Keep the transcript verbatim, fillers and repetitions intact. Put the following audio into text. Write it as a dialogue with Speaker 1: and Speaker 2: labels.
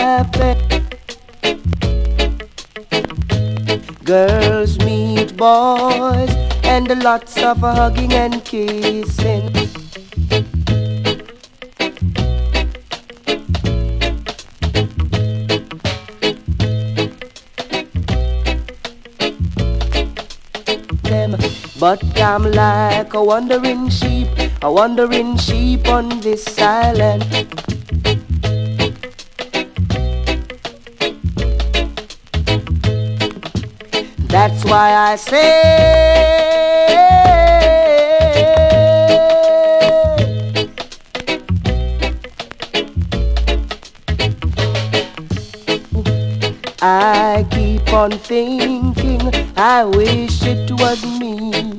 Speaker 1: laughing. Girls meet boys and lots of hugging and kissing. But I'm like a wandering sheep, a wandering sheep on this island. That's why I say I keep on thinking, I wish it was me.